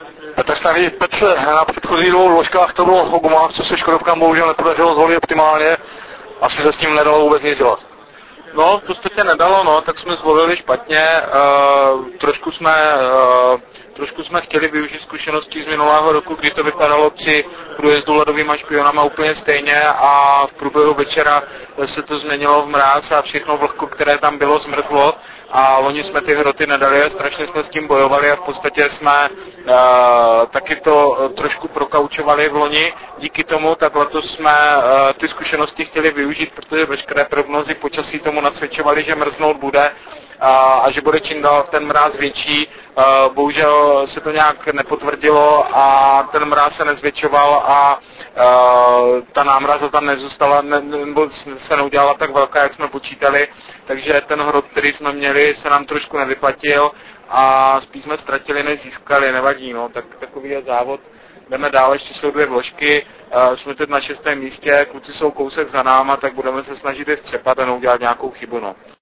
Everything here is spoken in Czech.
Petr Starý, Petře, na předchozích dvou ložkách to bylo o gumách, co se Škodovkám bohužel nepodařilo zvolit optimálně. Asi se s tím nedalo vůbec nic dělat. No, v podstatě nedalo, no, tak jsme zvolili špatně, trošku jsme chtěli využít zkušenosti z minulého roku, kdy to vypadalo při průjezdu ledovýma špionama úplně stejně a v průběhu večera se to změnilo v mráz a všechno vlhko, které tam bylo, zmrzlo a loni jsme ty hroty nedali a strašně jsme s tím bojovali a v podstatě jsme taky to trošku prokaučovali v loni. Díky tomu tak letos jsme ty zkušenosti chtěli využít, protože veškeré prognozy počasí tomu nasvědčovaly, že mrznout bude a že bude čím dál ten mráz větší. Bohužel se to nějak nepotvrdilo a ten mráz se nezvětšoval a ta námraza tam nezůstala, nebo se neudělala tak velká, jak jsme počítali, takže ten hrot, který jsme měli, se nám trošku nevyplatil a spíš jsme ztratili, než získali, nevadí, no, tak takový je závod. Jdeme dál, ještě jsou dvě vložky, jsme teď na 6. místě, kluci jsou kousek za náma, tak budeme se snažit je střepat a neudělat nějakou chybu, no.